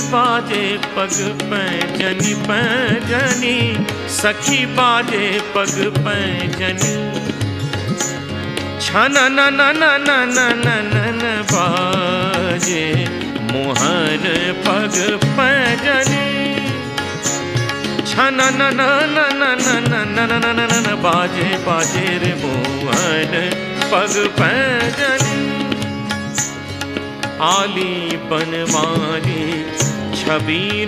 बाजे पग पैजनी पैजनी, सखी बाजे पग पैजनी। छन न न न न न न न बाजे मोहन पग पैजनी। छन न न न न न न न न न बाजे बाजे रे मोहन पग पैजनी। आली बनवाली छवि